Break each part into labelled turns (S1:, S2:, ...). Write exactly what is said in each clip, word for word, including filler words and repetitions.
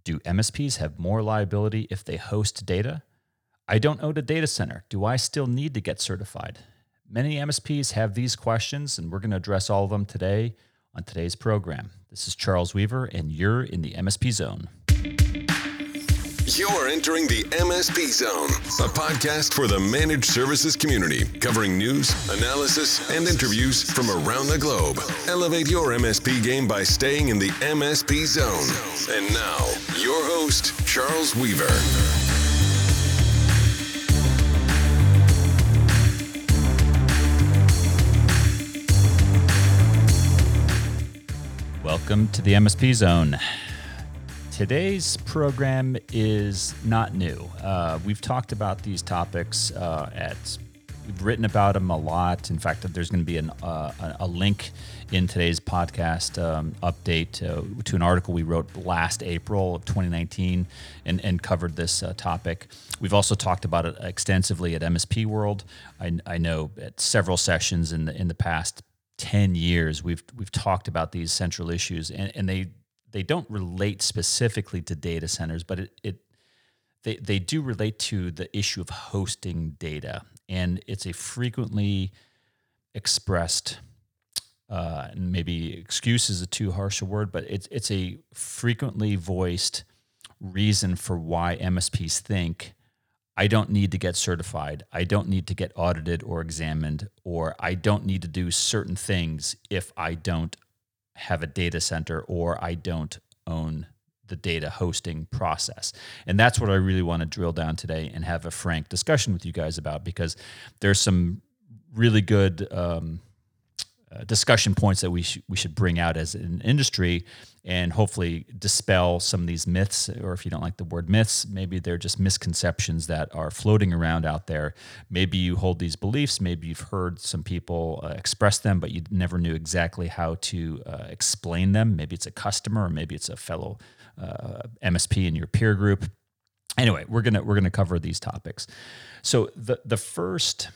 S1: Do M S Ps have more liability if they host data? I don't own a data center. Do I still need to get certified? Many M S Ps have these questions, and we're going to address all of them today on today's program. This is Charles Weaver, and you're in the M S P Zone.
S2: You're entering the M S P Zone, a podcast for the managed services community, covering news, analysis, and interviews from around the globe. Elevate your M S P game by staying in the M S P Zone. And now, your host, Charles Weaver.
S1: Welcome to the M S P Zone. Today's program is not new. Uh, we've talked about these topics uh, at, we've written about them a lot. In fact, there's going to be an, uh, a link in today's podcast um, update uh, to an article we wrote last April of twenty nineteen and, and covered this uh, topic. We've also talked about it extensively at M S P World. I, I know at several sessions in the in the past ten years, we've we've talked about these central issues, and, and they they don't relate specifically to data centers, but it, it they they do relate to the issue of hosting data, and it's a frequently expressed, uh, and maybe excuse is a too harsh a word, but it's it's a frequently voiced reason for why M S Ps think, I don't need to get certified, I don't need to get audited or examined, or I don't need to do certain things if I don't have a data center or I don't own the data hosting process. And that's what I really want to drill down today and have a frank discussion with you guys about, because there's some really good um, uh, discussion points that we sh- we should bring out as an industry and hopefully dispel some of these myths, or if you don't like the word myths, maybe they're just misconceptions that are floating around out there. Maybe you hold these beliefs, maybe you've heard some people uh, express them, but you never knew exactly how to uh, explain them. Maybe it's a customer, or maybe it's a fellow uh, M S P in your peer group. Anyway, we're gonna we're gonna cover these topics. So the the first.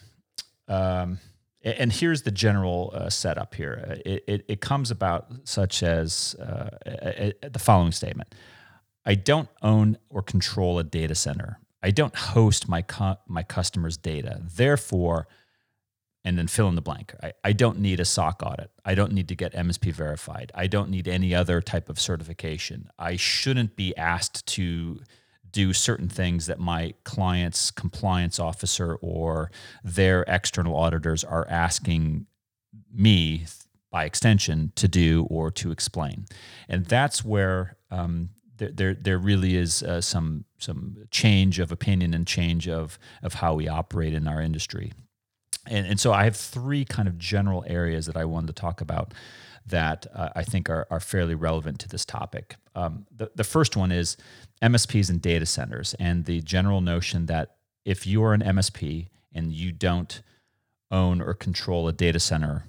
S1: Um, And here's the general uh, setup here. It, it, it comes about such as uh, a, a, the following statement. I don't own or control a data center. I don't host my co- my customers' data. Therefore, and then fill in the blank. I, I don't need a S O C audit. I don't need to get M S P verified. I don't need any other type of certification. I shouldn't be asked to do certain things that my client's compliance officer or their external auditors are asking me, by extension, to do or to explain. And that's where um, there, there there really is uh, some some change of opinion and change of of how we operate in our industry. And, and so I have three kind of general areas that I wanted to talk about that uh, I think are, are fairly relevant to this topic. Um, the, the first one is M S Ps and data centers, and the general notion that if you are an M S P and you don't own or control a data center,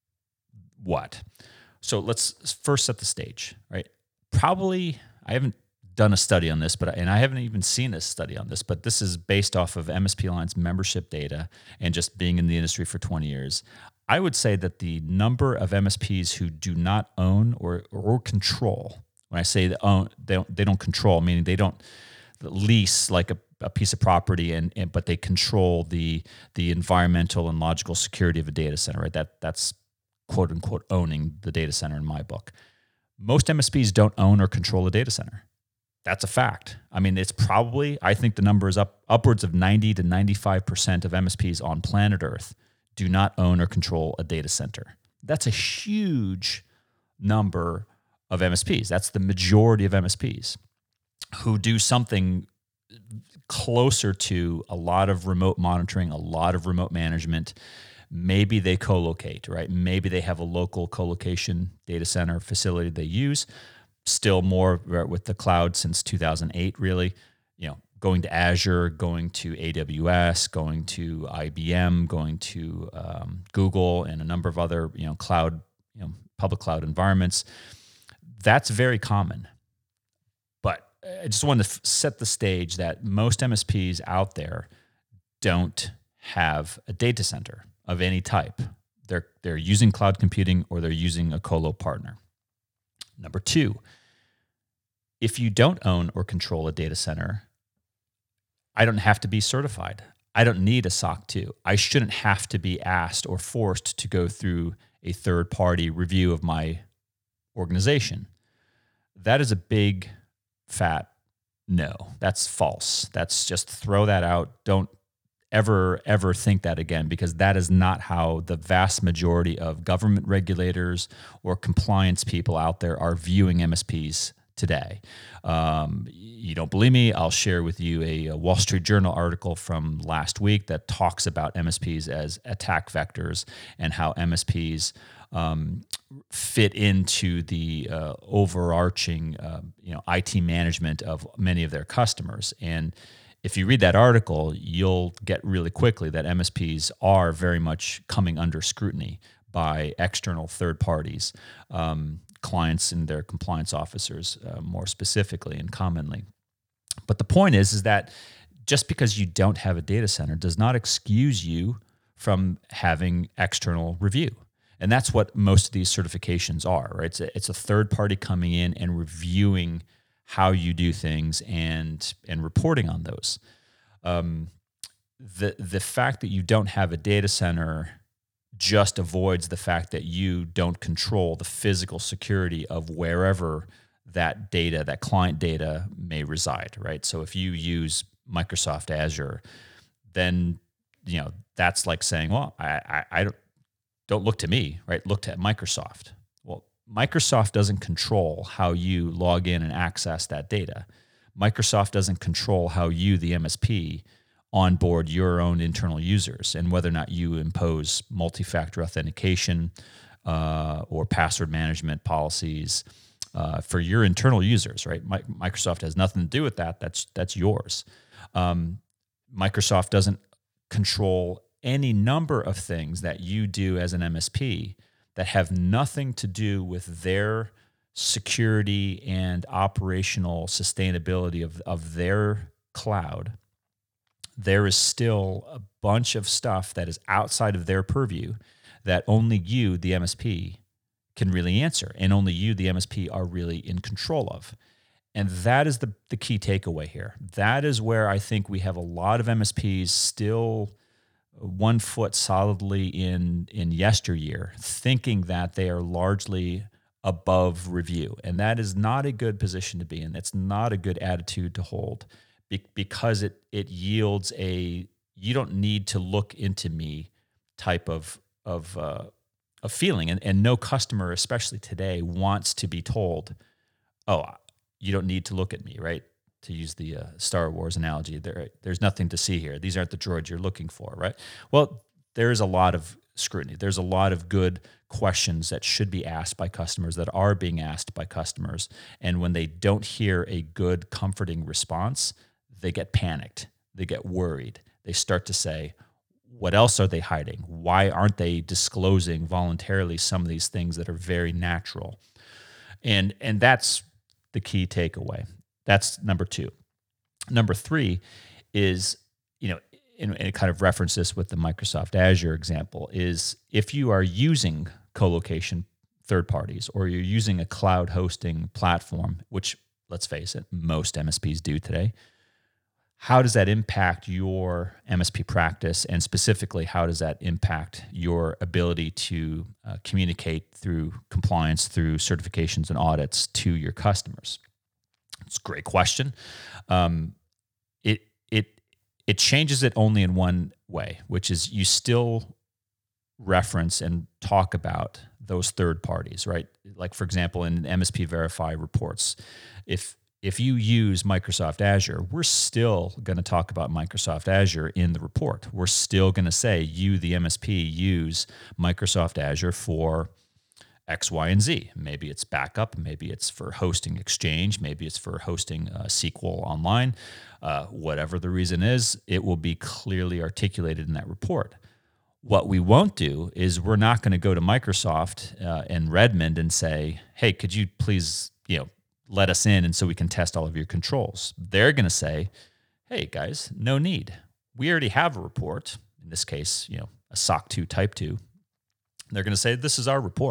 S1: what? So let's first set the stage, right? Probably, I haven't done a study on this, but and I haven't even seen a study on this, but this is based off of M S P Alliance membership data and just being in the industry for twenty years. I would say that the number of M S Ps who do not own or or control, when I say they own, they don't, they don't control, meaning they don't lease like a, a piece of property, and, and but they control the the environmental and logical security of a data center. Right? That that's quote unquote owning the data center in my book. Most M S Ps don't own or control a data center. That's a fact. I mean, it's probably, I think the number is up upwards of ninety to ninety-five percent of M S Ps on planet Earth do not own or control a data center. That's a huge number of M S Ps. That's the majority of M S Ps who do something closer to a lot of remote monitoring, a lot of remote management. Maybe they co-locate, right? Maybe they have a local co-location data center facility they use. Still more with the cloud since two thousand eight, really, you know, going to Azure, going to A W S, going to I B M, going to um, Google, and a number of other, you know, cloud, you know, public cloud environments. That's very common. But I just wanted to f- set the stage that most M S Ps out there don't have a data center of any type. They're they're using cloud computing, or they're using a colo partner. Number two, if you don't own or control a data center, I don't have to be certified. I don't need a S O C two. I shouldn't have to be asked or forced to go through a third-party review of my organization. That is a big, fat no. That's false. That's just throw that out. Don't ever, ever think that again, because that is not how the vast majority of government regulators or compliance people out there are viewing M S Ps today. Um, you don't believe me? I'll share with you a, a Wall Street Journal article from last week that talks about M S Ps as attack vectors and how M S Ps um, fit into the uh, overarching uh, you know, I T management of many of their customers. And if you read that article, you'll get really quickly that M S Ps are very much coming under scrutiny by external third parties, um, clients and their compliance officers uh, more specifically and commonly. But the point is, is that just because you don't have a data center does not excuse you from having external review. And that's what most of these certifications are, right? It's a, it's a third party coming in and reviewing how you do things and and reporting on those. Um, the the fact that you don't have a data center just avoids the fact that you don't control the physical security of wherever that data, that client data may reside, right? So if you use Microsoft Azure, then you know that's like saying, well, I I, I don't don't look to me, right? Look to Microsoft. Well, Microsoft doesn't control how you log in and access that data. Microsoft doesn't control how you, the M S P, onboard your own internal users and whether or not you impose multi-factor authentication uh, or password management policies uh, for your internal users, right? My, Microsoft has nothing to do with that. That's that's yours. Um, Microsoft doesn't control any number of things that you do as an M S P that have nothing to do with their security and operational sustainability of, of their cloud. There is still a bunch of stuff that is outside of their purview that only you, the M S P, can really answer, and only you, the M S P, are really in control of. And that is the, the key takeaway here. That is where I think we have a lot of M S Ps still one foot solidly in in yesteryear, thinking that they are largely above review. And that is not a good position to be in. That's not a good attitude to hold be, because it it yields a you don't need to look into me type of of uh, a feeling. And, and no customer, especially today, wants to be told, oh, you don't need to look at me, right? To use the uh, Star Wars analogy, there, there's nothing to see here. These aren't the droids you're looking for, right? Well, there is a lot of scrutiny. There's a lot of good questions that should be asked by customers that are being asked by customers. And when they don't hear a good, comforting response, they get panicked. They get worried. They start to say, what else are they hiding? Why aren't they disclosing voluntarily some of these things that are very natural? And, and that's the key takeaway. That's number two. Number three is, you know, and, and kind of reference this with the Microsoft Azure example, is if you are using co-location third parties or you're using a cloud hosting platform, which, let's face it, most M S Ps do today, how does that impact your M S P practice? And specifically, how does that impact your ability to uh, communicate through compliance, through certifications and audits to your customers? It's a great question. Um, it it it changes it only in one way, which is you still reference and talk about those third parties, right? Like, for example, in M S P Verify reports, if if you use Microsoft Azure, we're still going to talk about Microsoft Azure in the report. We're still going to say you, the M S P, use Microsoft Azure for X, Y, and Z. Maybe it's backup. Maybe it's for hosting Exchange. Maybe it's for hosting uh, S Q L online. Uh, whatever the reason is, it will be clearly articulated in that report. What we won't do is we're not going to go to Microsoft uh, and Redmond and say, hey, could you please, you know, let us in and so we can test all of your controls. They're going to say, hey, guys, no need. We already have a report. In this case, you know, a S O C two type two. They're going to say, this is our report.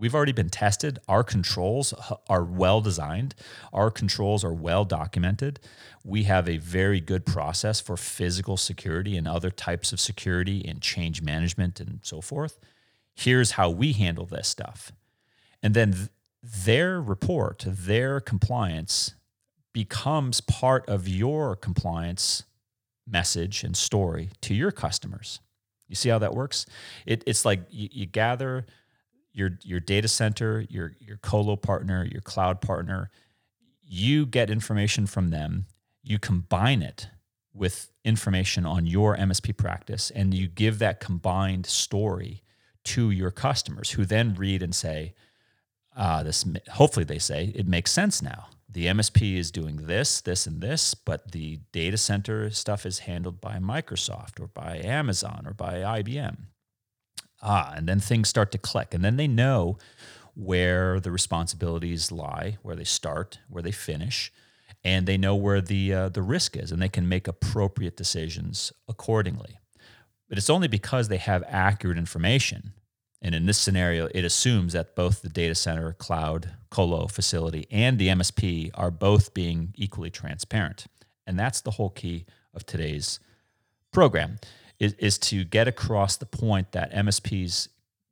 S1: We've already been tested. Our controls are well designed. Our controls are well documented. We have a very good process for physical security and other types of security and change management and so forth. Here's how we handle this stuff. And then th- their report, their compliance becomes part of your compliance message and story to your customers. You see how that works? It, it's like you, you gather your your data center, your your colo partner, your cloud partner. You get information from them. You combine it with information on your M S P practice, and you give that combined story to your customers, who then read and say, ah, this. Hopefully they say, it makes sense now. The M S P is doing this, this, and this, but the data center stuff is handled by Microsoft or by Amazon or by I B M. Ah, and then things start to click. And then they know where the responsibilities lie, where they start, where they finish, and they know where the uh, the risk is, and they can make appropriate decisions accordingly. But it's only because they have accurate information. And in this scenario, it assumes that both the data center, cloud, colo facility, and the M S P are both being equally transparent. And that's the whole key of today's program, is, is to get across the point that M S Ps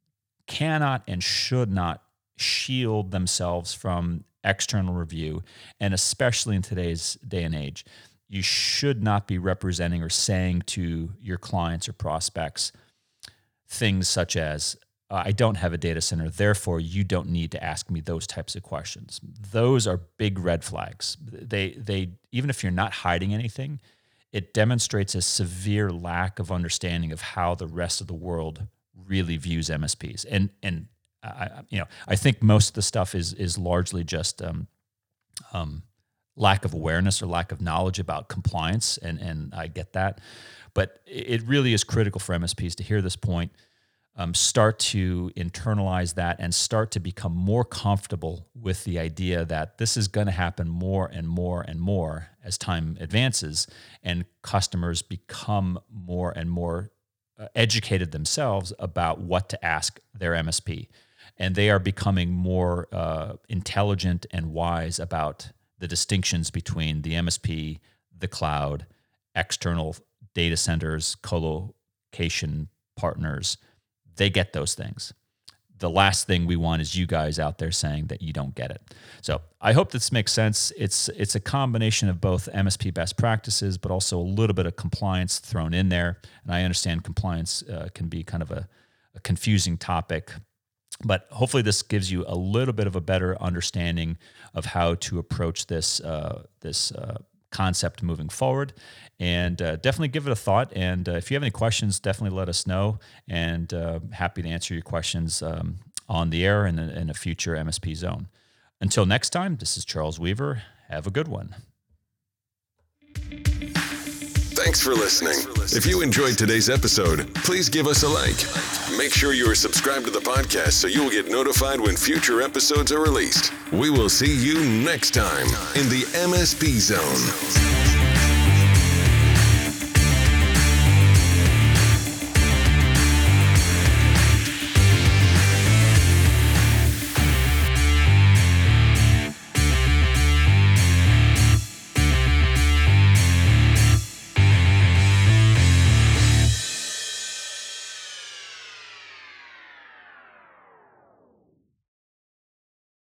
S1: cannot and should not shield themselves from external review. And especially in today's day and age, you should not be representing or saying to your clients or prospects things such as, I don't have a data center, therefore you don't need to ask me those types of questions. Those are big red flags. They, they, even if you're not hiding anything, it demonstrates a severe lack of understanding of how the rest of the world really views M S Ps. And and I, you know, I think most of the stuff is is largely just um, um, lack of awareness or lack of knowledge about compliance, and and I get that, but it really is critical for M S Ps to hear this point. Um, start to internalize that and start to become more comfortable with the idea that this is going to happen more and more and more as time advances, and customers become more and more uh, educated themselves about what to ask their M S P. And they are becoming more uh, intelligent and wise about the distinctions between the M S P, the cloud, external data centers, colocation partners. They get those things. The last thing we want is you guys out there saying that you don't get it. So I hope this makes sense. It's it's a combination of both M S P best practices, but also a little bit of compliance thrown in there. And I understand compliance uh, can be kind of a, a confusing topic, but hopefully this gives you a little bit of a better understanding of how to approach this uh, this uh, concept moving forward. And uh, definitely give it a thought. And uh, if you have any questions, definitely let us know. And uh, happy to answer your questions um, on the air and in, in a future M S P Zone. Until next time, this is Charles Weaver. Have a good one.
S2: Thanks for listening. If you enjoyed today's episode, please give us a like. Make sure you are subscribed to the podcast so you will get notified when future episodes are released. We will see you next time in the M S P Zone.